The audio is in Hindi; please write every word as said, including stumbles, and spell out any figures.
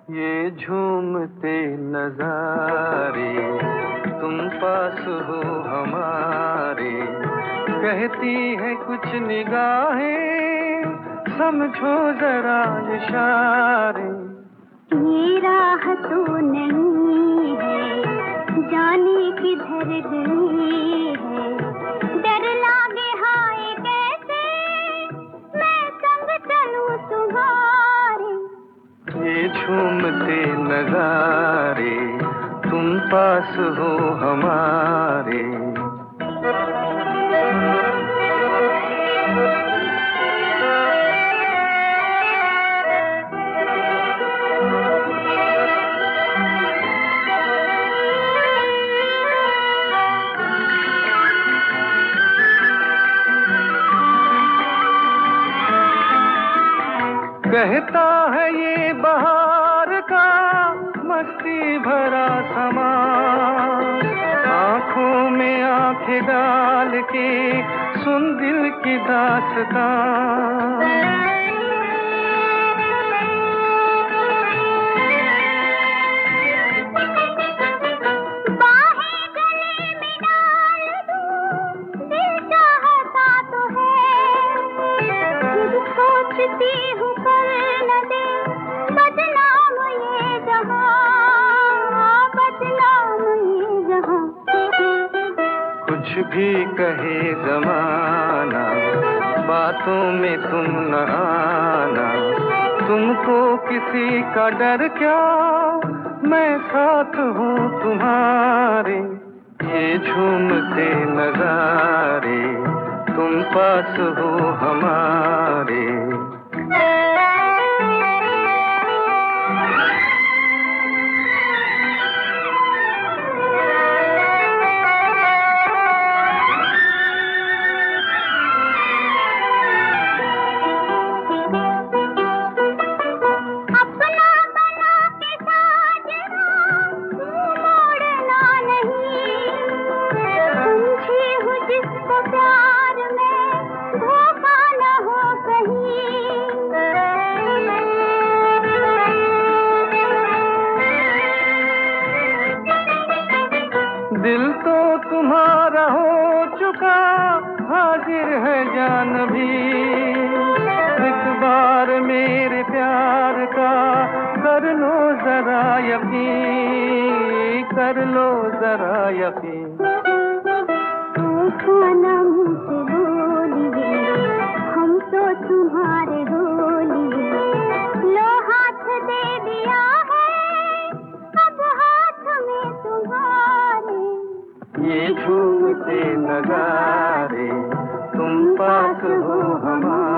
ये झूमते नजारे तुम पास हो हमारे, कहती है कुछ निगाहें समझो जरा इशारे। ये राह तो नहीं है जाने किधर गई है, डर लागे हाय कैसे मैं संग चलूं तुम्हारे। ये झूमते नजारे तुम पास हो हमारे। कहता है ये बहार का मस्ती भरा समा, आंखों में आंखें डाल के सुन दिल की दास्तां। बाहें गले में डाल दूं दिल चाहता तो है, खुद सोचती हूँ कर न दे बदनाम ये जहां, बदनाम ये जहां। कुछ भी कहे जमाना बातों में तुम न आना, तुमको किसी का डर क्या मैं साथ हूँ तुम्हारे। ये झूमते नजारे तुम पास हो हमारे। अपना बना के साजना मोड़ना नहीं, समझी हूँ जिसको प्यार में धोखा न हो कहीं। दिल तो तुम्हारा हो चुका हाजिर है जान भी, एक बार मेरे प्यार का कर लो जरा यकीन, कर लो जरा यकीन। खाना मुझसे बोलिए हम तो तुम्हारे बोलिए, लो हाथ दे दिया है अब हाथ में तुम्हारे। ये झूमते नजारे तुम पास हो हमारे।